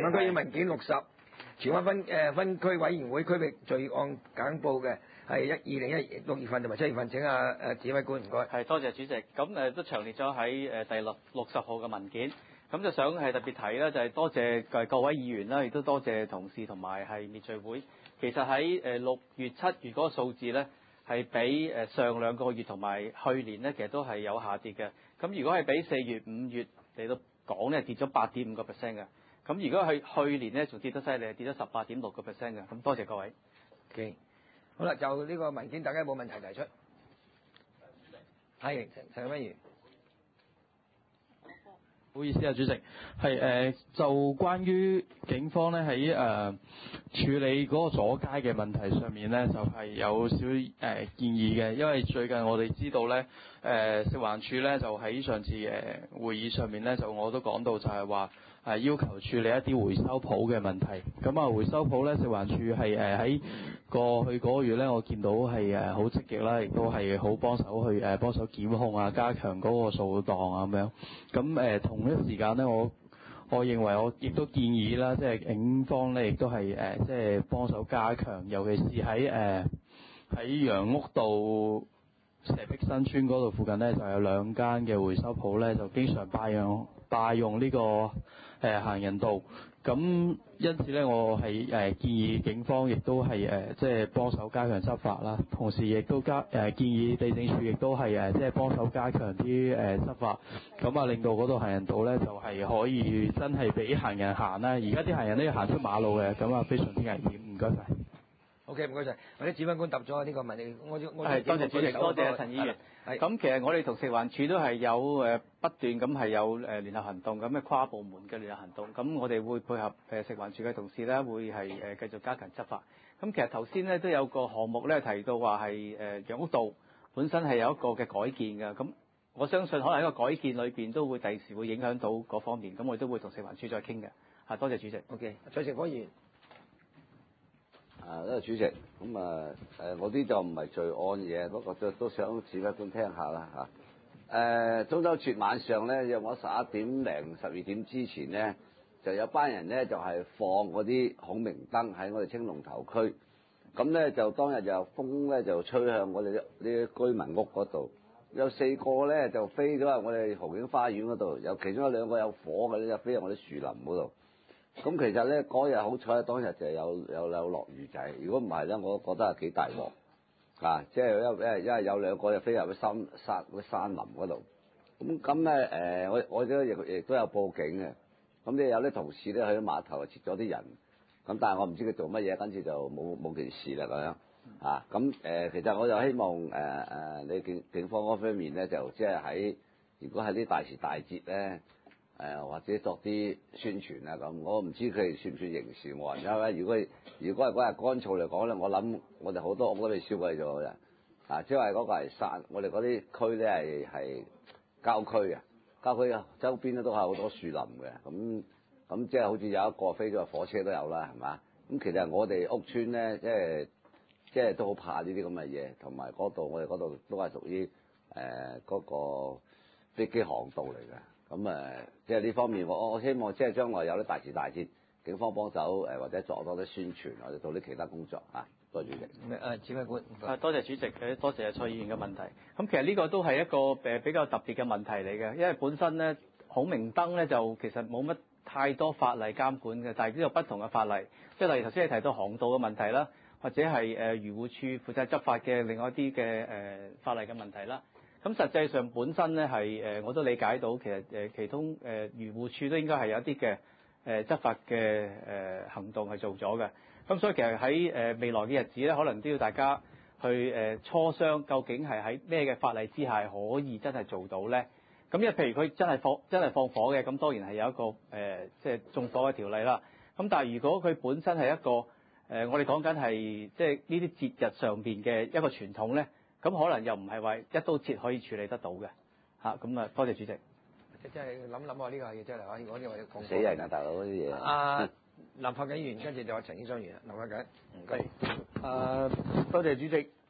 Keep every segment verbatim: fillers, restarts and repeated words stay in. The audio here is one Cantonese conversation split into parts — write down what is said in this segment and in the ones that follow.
灣區文件六十，荃灣分誒分區委員會區域罪案簡報嘅係一二零一六月份同埋七月份。請啊誒指揮官唔該。 係多謝主席。咁誒都詳列咗喺誒第六六十號嘅文件。咁就想係特別提啦，就係多謝誒各位議員啦，亦都多謝同事同埋係滅罪會。其實喺誒六月、七月嗰個數字咧，係比誒上兩個月同埋去年咧，其實都係有下跌嘅。咁如果係比四月、五月嚟到講咧，跌咗八點五個 percent 嘅。咁如果係去年咧，仲跌得犀利，跌咗十八點六個 percent 嘅。咁多謝各位。 OK，好啦，就呢個文件，大家有冇問題提出？係陳委員。 唔好意思啊，主席，係誒、呃、就關於警方咧喺誒處理嗰個阻街嘅問題上面咧，就係、是、有少誒、呃、建議嘅，因為最近我哋知道咧，誒、呃、食環署咧就喺上次誒、呃、會議上面咧，就我都講到就係話誒要求處理一啲回收鋪嘅問題。咁啊，回收鋪咧，食環署係誒喺過去嗰個月咧，我見到係誒好積極啦，亦都係好幫手去誒幫手檢控啊，加強嗰個掃檔啊咁樣。咁誒、呃、同一時間咧，我我認為我亦都建議啦，即係警方咧，亦都係誒即係幫手加強，尤其是喺誒喺楊屋道石壁新村嗰度附近咧，就有兩間嘅回收鋪咧，就經常霸用霸用呢、這個誒、呃、行人道。咁因此咧，我係誒、呃、建議警方亦都係誒即係幫手加強執法啦，同時亦都加誒、呃、建議地政署亦都係誒即係幫手加強啲誒執法，咁啊令到嗰度行人道咧就係、是、可以真係俾行人行啦。而家啲行人都要行出馬路嘅，咁啊非常之危險。唔該晒。 OK，唔該晒。或者指揮官答咗呢個問題，我我係多謝主席，多謝陳議員。咁其實我哋同食環署都係有誒不斷咁係有誒聯合行動，咁嘅跨部門嘅聯合行動。咁我哋會配合誒食環署嘅同事咧，會係誒繼續加強執法。咁其實頭先咧都有個項目咧提到話係誒楊屋道本身係有一個嘅改建嘅。咁我相信可能喺個改建裏邊都會第時會影響到嗰方面。咁我哋都會同食環署再傾嘅。嚇，多謝主席。 OK，蔡成科議員。 啊，呢個主席，咁啊誒，我啲就唔係罪案嘢，不過都都想指揮官聽下啦嚇。誒、啊，中秋節晚上咧，約我十一點零十二點之前咧，就有班人咧就係、是、放嗰啲孔明燈喺我哋青龍頭區，咁咧就當日就風咧就吹向我哋呢啲居民屋嗰度，有四個咧就飛咗喺我哋豪景花園嗰度，有其中有兩個有火嘅咧就飛入我啲樹林嗰度。咁其實咧嗰日好彩，當日就有有有落雨仔。如果唔係咧，我覺得係幾大鑊啊！即係因為因為有兩個就飛入去山山嗰山林嗰度。咁咁咧誒，我我都亦亦都有報警嘅。咁咧有啲同事咧去咗碼頭截咗啲人。咁但係我唔知佢做乜嘢，跟住就冇冇件事啦咁樣啊。咁誒、呃，其實我就希望誒誒、呃，你警警方嗰方面咧，就即係喺如果係啲大時大節咧。誒、呃、或者作啲宣傳啊咁，我唔知佢哋算唔算刑事案，因為如果如果係嗰日乾燥嚟講咧，我諗我哋好多屋都被燒毀咗嘅，啊，即係嗰個係山，我哋嗰啲區咧係係郊區啊，郊區周邊咧都係好多樹林嘅，咁咁即係好似有一個飛咗火車都有啦，係嘛？咁其實我哋屋邨咧，即係即係都好怕呢啲咁嘅嘢，同埋嗰度我哋嗰度都係屬於誒嗰個飛機航道嚟嘅。咁誒、嗯，即係呢方面，我我希望即係將來有啲大時大節，警方幫手誒，或者做多啲宣傳，或者做啲其他工作嚇。多謝主席。 誒，指揮官。 啊，多謝主席，誒，多謝蔡議員嘅問題。咁其實呢個都係一個誒比較特別嘅問題嚟嘅，因為本身咧孔明燈咧就其實冇乜太多法例監管嘅，但係都有不同嘅法例，即係例如頭先你提到航道嘅問題啦，或者係誒漁護處負責執法嘅另外一啲嘅誒法例嘅問題啦。咁實際上本身咧係誒我都理解到，其實誒其中誒漁護處都應該係有一啲嘅誒執法嘅誒行動係做咗嘅。咁所以其實喺誒未來嘅日子咧，可能都要大家去誒磋商，究竟係喺咩嘅法例之下可以真係做到咧？咁因為譬如佢真係放真係放火嘅，咁當然係有一個誒即係縱火嘅條例啦。咁但係如果佢本身係一個誒、呃、我哋講緊係即係呢啲節日上邊嘅一個傳統咧。咁可能又唔係話一刀切可以處理得到嘅嚇，咁啊多謝主席。 即係諗諗啊，呢個嘢真係話，如果你話講死人啊，大佬啲嘢。 啊，林柏景議員跟住就話陳英商議員，林柏景。 係。誒，多謝主席。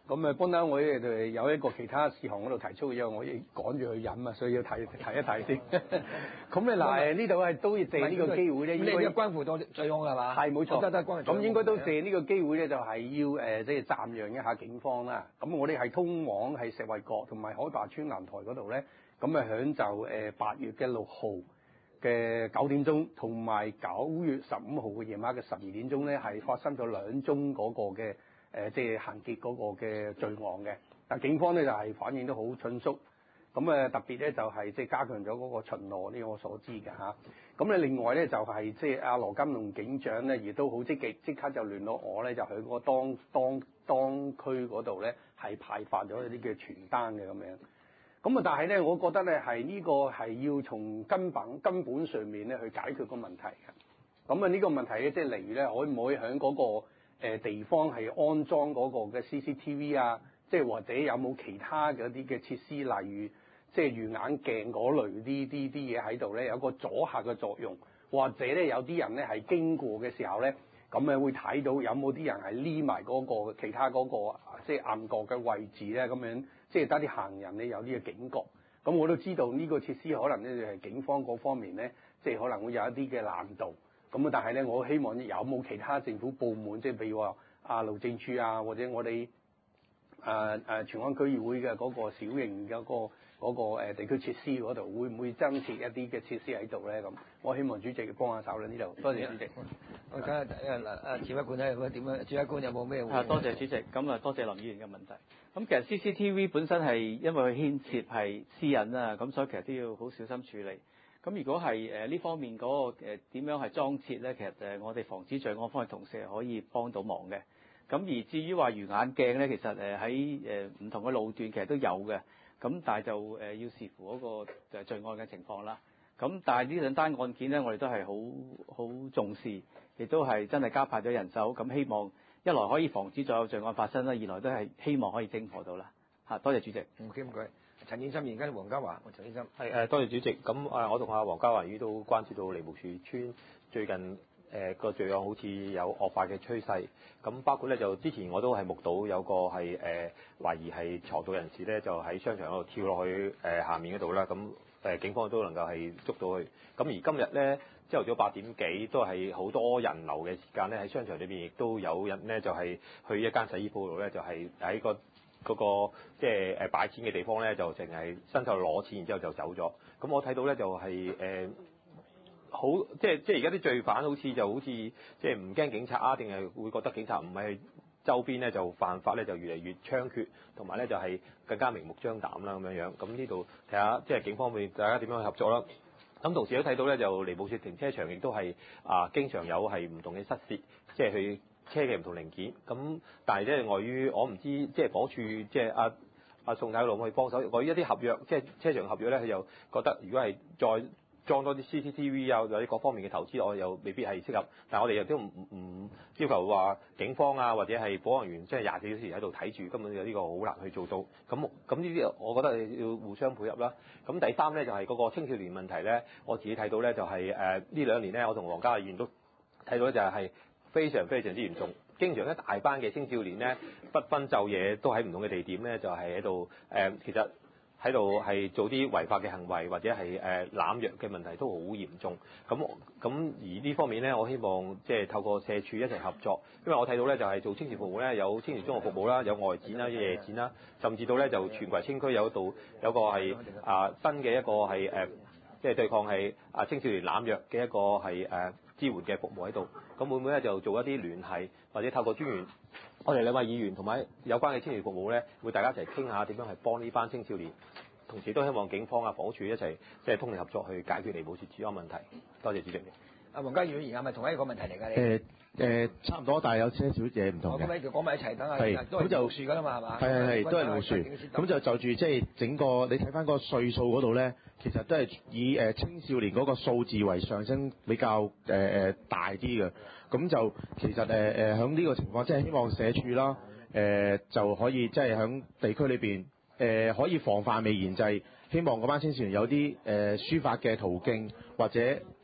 咁啊，幫單我哋有一個其他事項嗰度提出嘅，因為我要趕住去飲啊，所以要提提一提先。咁咧嗱，呢度係都要借呢個機會咧，應該關乎到罪案係嘛？ 係冇錯， 得得關咁應該都借呢個機會咧，就係要誒即係讚揚一下警方啦。咁我哋係通往係石圍角同埋海霸村南台嗰度咧，咁啊響就誒八月嘅六號嘅九點鐘，同埋九月十五號嘅夜晚嘅十二點鐘咧，係發生咗兩宗嗰個嘅誒即係行劫嗰個嘅罪案嘅。但警方咧就係反應都好迅速，咁誒特別咧就係即係加強咗嗰個巡邏，呢個我所知嘅嚇。咁咧另外咧就係即係阿羅金龍警長咧，亦都好積極，即刻就聯絡我咧，就去嗰個當當當區嗰度咧係派發咗一啲嘅傳單嘅咁樣。咁啊，但係咧，我覺得咧係呢個係要從根本根本上面咧去解決個問題嘅。咁啊，呢個問題咧，即係例如咧，可唔可以喺嗰個誒地方係安裝嗰個嘅 C C T V 啊？即係或者有冇其他嘅一啲嘅設施，例如即係魚眼鏡嗰類啲啲啲嘢喺度咧，有個阻嚇嘅作用，或者咧有啲人咧係經過嘅時候咧，咁誒會睇到有冇啲人係匿埋嗰個其他嗰個即係暗角嘅位置咧，咁樣。即係得啲行人咧有呢個警覺，咁我都知道呢個設施可能咧係警方嗰方面咧，即係可能會有一啲嘅難度。咁啊，但係咧，我希望有冇其他政府部門，即係譬如話啊路政處啊，或者我哋誒誒荃灣區議會嘅嗰個小型嘅嗰個嗰個誒地區設施嗰度，會唔會增設一啲嘅設施喺度咧？咁我希望主席幫下手啦呢度。多謝主席。 我睇下誒嗱誒指揮官睇下點樣，指揮官有冇咩？ 啊，多謝主席。咁啊，多謝林議員嘅問題。咁其實 C C T V 本身係因為佢牽涉係私隱啊，咁所以其實都要好小心處理。咁如果係誒呢方面嗰個誒點樣係裝設咧，其實誒我哋防止罪案方面同事係可以幫到忙嘅。咁而至於話魚眼鏡咧，其實誒喺誒唔同嘅路段其實都有嘅。咁但係就誒要視乎嗰個誒罪案嘅情況啦。咁但係呢兩單案件咧，我哋都係好好重視，亦都係真係加派咗人手。咁希望一來可以防止再有罪案發生啦，二來都係希望可以偵破到啦。嚇，多謝主席。 唔該唔該。陳纖琛，而家黃家華，陳纖琛。 係誒，多謝主席。咁誒，我同阿黃家華姨都關注到梨木樹村最近誒個罪案好似有惡化嘅趨勢。咁包括咧就之前我都係目睹有個係誒、呃、懷疑係藏毒人士咧，就喺商場嗰度跳落去誒、呃、下面嗰度啦。咁誒、呃、警方都能夠係捉到佢。咁而今日咧朝頭早八點幾都係好多人流嘅時間咧，喺商場裏邊亦都有人咧就係、是、去一間洗衣鋪度咧，就係、是、喺個嗰、那個即係誒擺錢嘅地方咧，就淨係伸手攞錢，然之後就走咗。咁我睇到咧就係、是、誒。呃好，即係即係而家啲罪犯好似就好似即係唔驚警察啊，定係會覺得警察唔係周邊咧就犯法咧就越嚟越猖獗，同埋咧就係更加明目張膽啦咁樣樣。咁呢度睇下即係警方面大家點樣去合作啦。咁同時都睇到咧就梨木樹停車場亦都係啊經常有係唔同嘅失竊，即係去車嘅唔同零件。咁但係即係礙於我唔知即係嗰處即係阿阿宋太龍去幫手，礙於一啲合約即係車場合約咧，佢又覺得如果係再裝多啲 C C T V 啊，或者各方面嘅投資，我又未必係適合。但係我哋亦都唔唔要求話警方啊，或者係保安員即係廿四小時喺度睇住，根本有呢個好難去做到。咁咁呢啲我覺得要互相配合啦。咁第三咧就係、是、嗰個青少年問題咧，我自己睇到咧就係誒呢兩年咧，我同黃家華議員都睇到咧就係非常非常之嚴重。經常一大班嘅青少年咧，不分晝夜都喺唔同嘅地點咧，就係喺度誒其實。喺度係做啲違法嘅行為，或者係誒濫藥嘅問題都好嚴重。咁咁而呢方面咧，我希望即係透過社署一齊合作，因為我睇到咧就係做青年服務咧，有青年中學服務啦，有外展啦、夜展啦，甚至到咧就荃葵青區有一度有個係啊新嘅一個係誒，即係對抗係啊青少年濫藥嘅一個係誒支援嘅服務喺度。咁會唔會咧就做一啲聯繫，或者透過專員？我哋兩位議員同埋有關嘅青年服務咧，會大家一齊傾下點樣係幫呢班青少年，同時都希望警方啊、房屋署一齊即係通力合作去解決梨木樹治安問題。多謝主席。 阿黃家裕而家咪同一個問題嚟㗎？ 誒誒，差唔多，但係有些少嘢唔同嘅。 咁咪講埋一齊等下， 係都係梨木樹㗎啦嘛，係嘛？ 係係係，都係梨木樹。咁就就住即係整個，你睇翻個歲數嗰度咧，其實都係以誒青少年嗰個數字為上升比較誒誒大啲嘅。咁就其實誒誒喺呢個情況，即係希望社署啦，誒、呃、就可以即係喺地區裏邊誒可以防範未然，就係希望嗰班青少年有啲誒、呃、書法嘅途徑，或者配合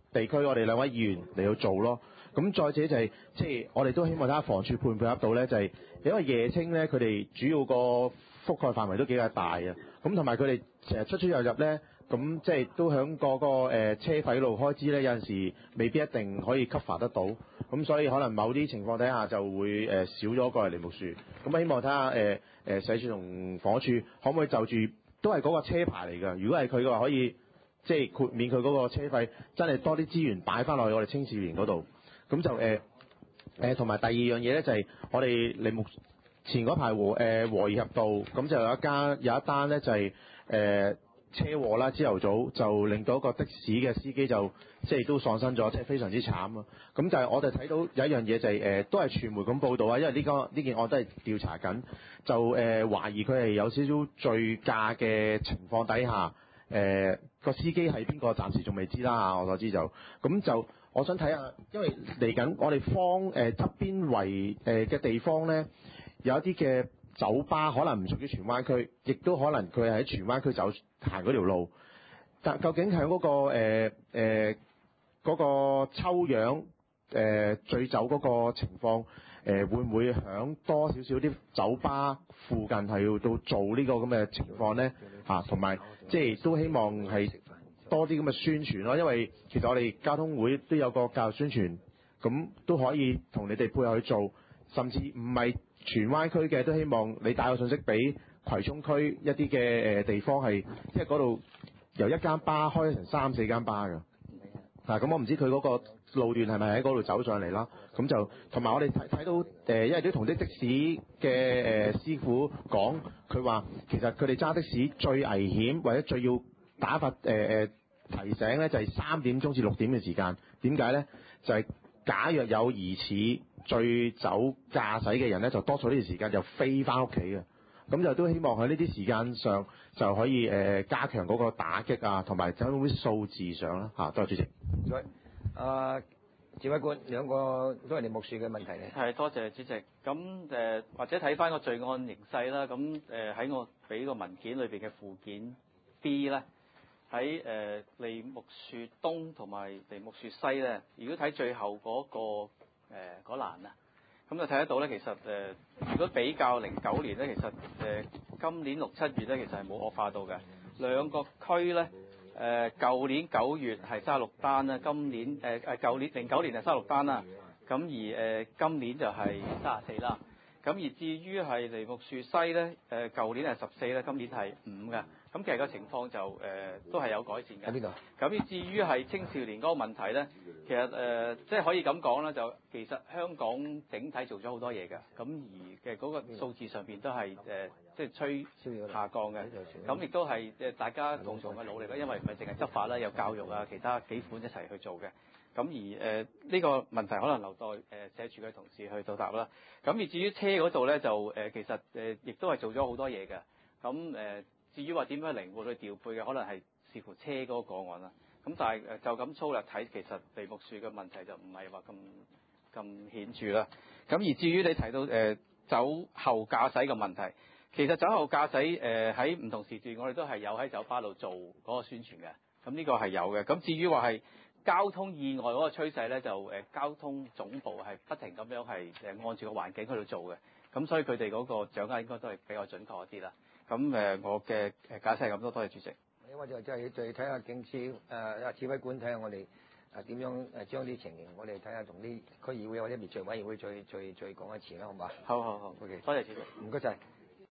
地區我哋兩位議員嚟到做咯。咁再者就係即係我哋都希望睇下房署配唔配合到咧，就係因為夜青咧佢哋主要個覆蓋範圍都幾大啊，咁同埋佢哋成日出出入入咧，咁即係都響個個誒車費路開支咧，有陣時未必一定可以 cover 得到，咁所以可能某啲情況底下就會誒少咗個梨木樹。咁希望睇下誒誒社署同房署可唔可以就住都係嗰個車牌嚟㗎，如果係佢嘅話可以即係豁免佢嗰個車費，真係多啲資源擺翻落去我哋青少年嗰度。咁就誒誒同埋第二樣嘢咧就係我哋梨木前嗰排和誒、呃、和宜合道，咁就有一間有一單咧就係、是、誒、呃、車禍啦，朝頭早就令到一個的士嘅司機就即係都喪生咗，即係非常之慘啊！咁就係我哋睇到有一樣嘢就係、是、誒、呃、都係傳媒咁報道啊，因為呢、這個呢件案都係調查緊，就誒、呃、懷疑佢係有少少醉駕嘅情況底下，誒、呃、個司機係邊個暫時仲未知啦嚇，我所知就咁就。我想睇下，因為嚟緊我哋方誒側邊圍誒嘅地方咧，有一啲嘅酒吧可能唔屬於荃灣區，亦都可能佢係喺荃灣區走行嗰條路。但究竟喺嗰、嗰個誒誒嗰個抽樣誒醉酒嗰個情況，誒、呃、會唔會響多少少啲酒吧附近係要到做呢個咁嘅情況咧？嚇，同埋即係都希望係。多啲咁嘅宣傳咯，因為其實我哋交通會都有個教育宣傳，咁都可以同你哋配合去做，甚至唔係荃灣區嘅都希望你帶個信息俾葵涌區一啲嘅誒地方係，即係嗰度由一間巴開成三四間巴㗎。嗱，咁我唔知佢嗰個路段係咪喺嗰度走上嚟啦？咁就同埋我哋睇睇到誒、呃，因為都同啲的士嘅誒、呃、師傅講，佢話其實佢哋揸的士最危險或者最要打發誒誒。呃提醒咧就係三點鐘至六點嘅時間，點解咧？就係、是、假若有疑似醉酒駕駛嘅人咧，就多數呢段時間就飛翻屋企嘅。咁就都希望喺呢啲時間上就可以誒、呃、加強嗰個打擊啊，同埋喺啲數字上啦嚇。多謝主席。 唔該。啊，指揮官兩個都係梨木樹嘅問題咧。 係，多謝主席。咁誒、呃、或者睇翻個罪案形勢啦。咁誒喺我俾個文件裏邊嘅附件 B 咧。喺誒、呃、梨木樹東同埋梨木樹西咧，如果睇最後嗰、那個誒嗰欄啊，咁就睇得到咧。其實誒、呃，如果比較零九年咧，其實誒、呃、今年六七月咧，其實係冇惡化到嘅。兩個區咧，誒、呃、舊年九月係三十六單啦，今年誒誒舊年零九年係三十六單啦，咁而誒、呃、今年就係三十四啦。咁而至於係梨木樹西咧，誒、呃、舊年係十四啦，今年係五嘅。咁其實個情況就誒、呃、都係有改善嘅。 喺邊度？ 咁至於係青少年嗰個問題咧，其實誒、呃、即係可以咁講啦，就其實香港整體做咗好多嘢嘅，咁而嘅嗰個數字上邊都係誒、呃、即係趨下降嘅。咁亦都係誒大家共同嘅努力啦，因為唔係淨係執法啦，有教育啊，其他幾款一齊去做嘅。咁而誒呢、呃這個問題可能留待誒、呃、社署嘅同事去到答啦。咁而至於車嗰度咧，就誒、呃、其實誒亦、呃、都係做咗好多嘢嘅。咁誒。呃至於話點樣靈活去調配嘅，可能係視乎車嗰個個案啦。咁但係誒就咁粗略睇，其實梨木樹嘅問題就唔係話咁咁顯著啦。咁而至於你提到誒、呃、酒後駕駛嘅問題，其實酒後駕駛誒喺唔同時段，我哋都係有喺酒吧度做嗰個宣傳嘅。咁呢個係有嘅。咁至於話係交通意外嗰個趨勢咧，就誒、呃、交通總部係不停咁樣係誒按住個環境去度做嘅。咁所以佢哋嗰個掌握應該都係比較準確一啲啦。咁誒，我嘅誒解釋係咁多，多謝主席。 因為就就係再睇下警司誒啊指揮官睇下我哋誒點樣誒將啲情形，我哋睇下同啲區議會或者滅罪委員會再再再講一次啦，好嘛？ 好好好， 好嘅， 多謝主席。 唔該晒。